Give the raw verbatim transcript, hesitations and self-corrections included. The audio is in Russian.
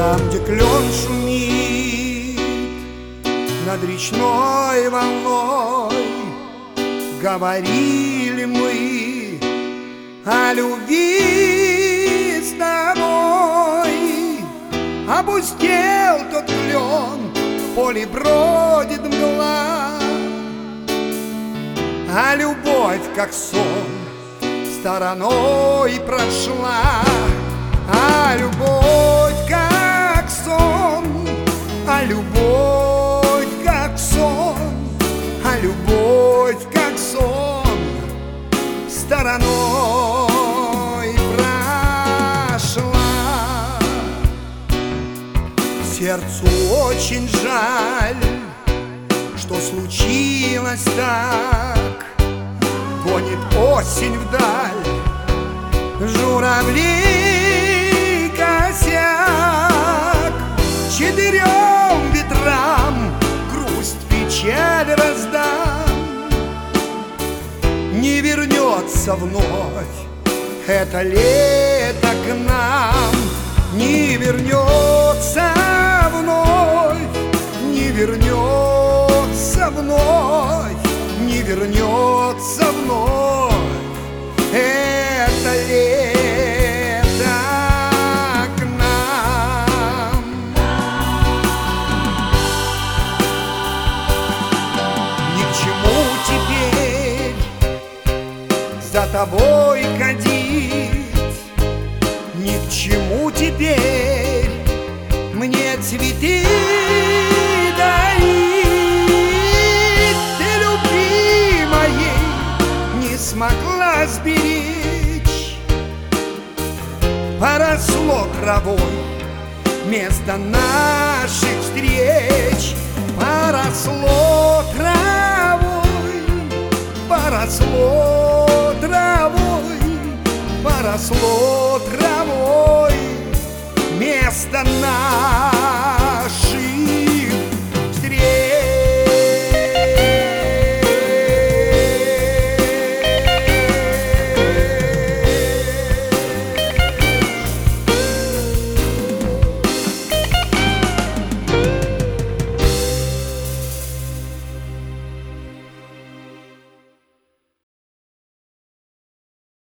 Там, где клен шумит над речной волной, говорили мы о любви с тобой. Опустел тот клен, в поле бродит мгла, а любовь, как сон, стороной прошла. А любовь, как сон, а любовь, как сон, а любовь, как сон, стороной прошла. Сердцу очень жаль, что случилось так. Гонит осень вдаль журавлей косяк. Четырем ветрам грусть, печаль раздам. Не вернется вновь это лето к нам, не вернется вновь, не вернется вновь, не вернется вновь это лето к нам. Ни к чему теперь за тобой ходить, ни к чему теперь мне цветы дарить. Ты любви моей не смогла сберечь, поросло травой место наших встреч. Поросло травой, поросло травой, поросло травой место наших